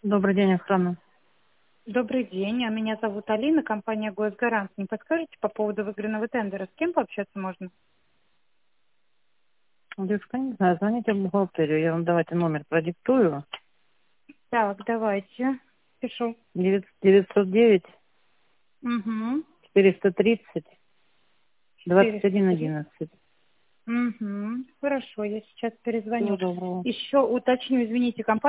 Добрый день, охрана. Добрый день, меня зовут Алина, компания «Госгарант». Не подскажете по поводу выигранного тендера, с кем пообщаться можно? Девушка, не знаю, звоните в бухгалтерию. Я вам давайте номер продиктую. Так, давайте, пишу. 909 Угу. 430 21 403. 11. Угу. Хорошо, я сейчас Всего перезвоню. доброго. Еще уточню, извините, компания